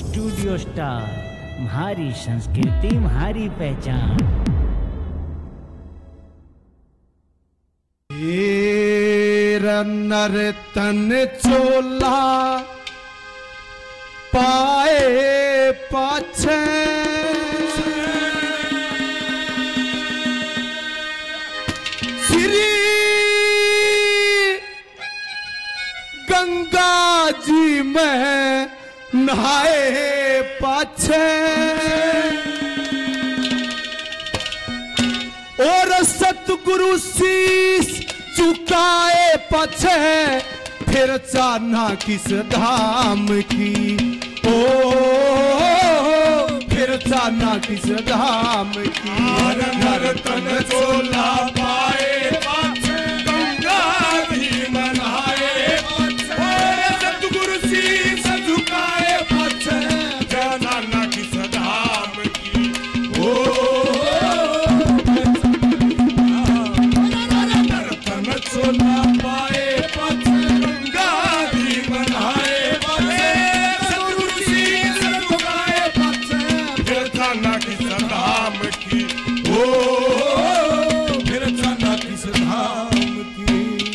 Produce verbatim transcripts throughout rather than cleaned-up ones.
Studio star, हमारी संस्कृति हमारी पहचान। नर तन चोला पाए पाछे श्री गंगा जी में नहाए पाछे और सतगुरु शीश चुकाए पछे फिर चाहना किस धाम की। ओ फिर चाहना किस धाम की। हर नर तन चोला पाए पाछे गंगा जी मनाए और सतगुरु शीश झुकाए पछे जाना किस धाम की। ओ नर तन चोला पाए पाछे गंगा जी मनाए सतगुरु शीश झुकाए पछे जाना किस धाम की। ओ फिर जाना किस धाम की।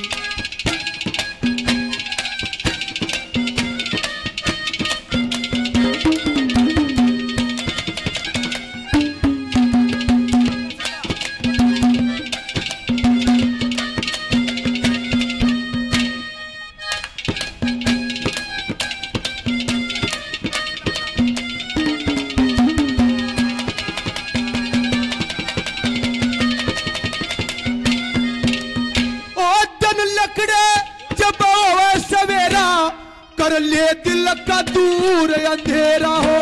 कर ले दिल का दूर अंधेरा हो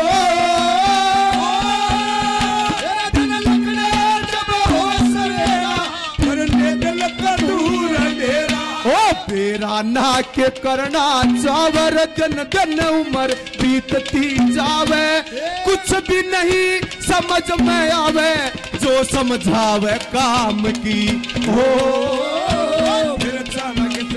जब हो सवेरा कर ले दिल का दूर अंधेरा। ओ बेरा ना के करना चावर दिन दिन उम्र बीतती जावे कुछ भी नहीं समझ में आवे जो समझावे काम की। हो फिर जाना किस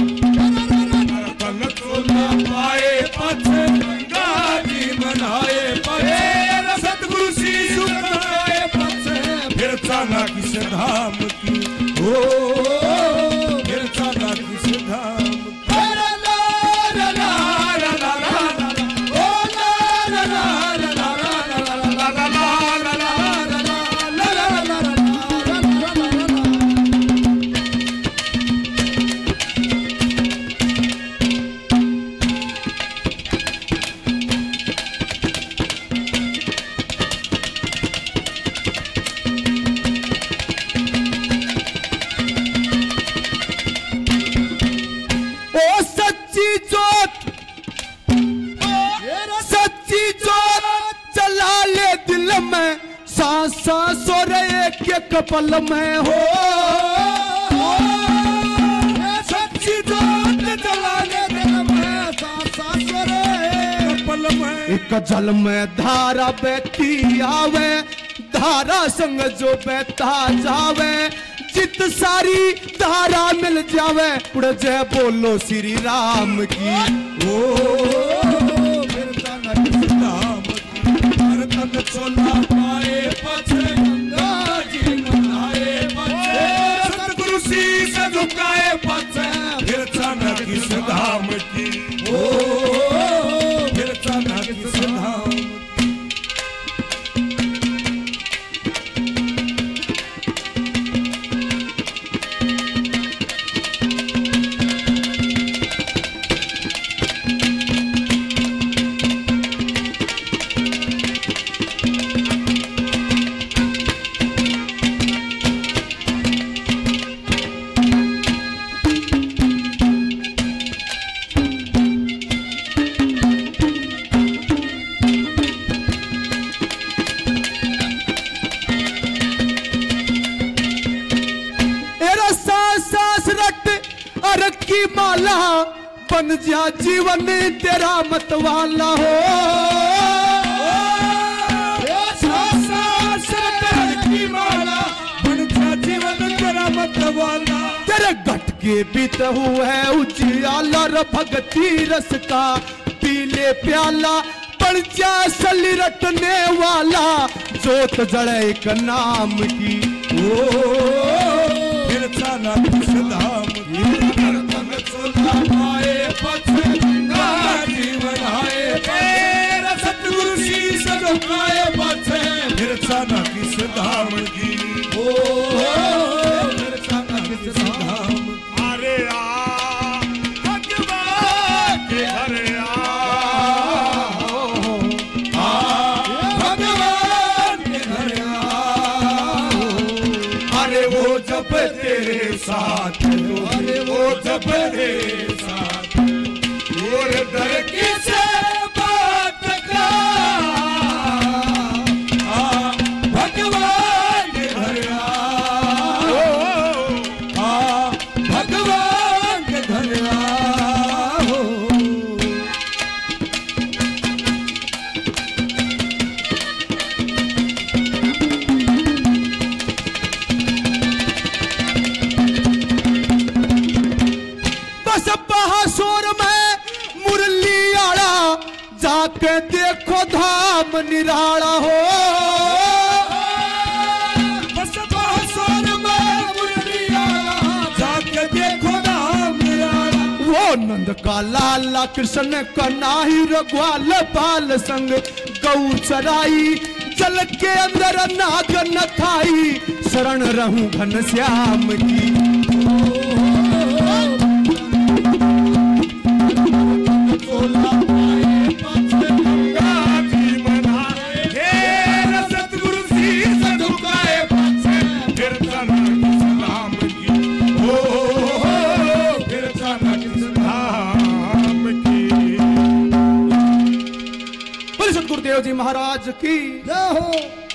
पाए पछे गंगा जी मनाए पछे सतगुरु शीश झुकाए पछे फिर जाना किस धाम की। ओ फिर जाना किस धाम की। सांस और एक कपल में हो सच्ची जोत जलाने दिल में सांस और एक कपल में। एक जल में धारा बहती आवे धारा संग जो बहता जावे जित सारी धारा मिल जावे उड़ जय बोलो श्री राम की। ओ फिर जाना किस धाम की। हर तन चोला पाए पछे गंगा जी मनाए पछे सतगुरु शीश झुकाए पछे फिर जाना किस धाम की। ओ फिर जाना किस धाम की। माला बन जा जीवन तेरा मत वाला हो। की माला बन जा जीवन तेरा मत वाला। तेरे घट के बीत हुए उजियाला भगती रस का पीले प्याला बन जा सली रटने वाला जोत जड़े एक नाम की। ओ फिर चाला किस धाम की कीर्तन चोला पाए पछे गंगा जी बनाए तेरा सतगुरु शीश झुकाए पछे फिर चाला किस धाम की। ओ फिर चाला किस धाम अरे आ भगवान के घर आ भगवान के घर अरे वो जब तेरे साथ अरे वो जब तेरे साथ और डर किसे बात का आ भगवान के घर आ भगवान के घर आओ। बस बहासुर में मुरली आड़ा जाके देखो धाम निराला हो। बस बहासुर में मुरली आड़ा जाके देखो धाम निराला वो नंद का लाला कृष्ण का नाही रघुआल बाल संग गौ चराई जल के अंदर नाग न थाई शरण रहूं घन श्याम की। चोला पाए पछे गंगा जी बनाए तेरा सतगुरु शीश झुकाए पछे फिर चला किस धाम की। ओ फिर चला किस धाम की। बोले सतगुरुदेव जी महाराज की जय हो।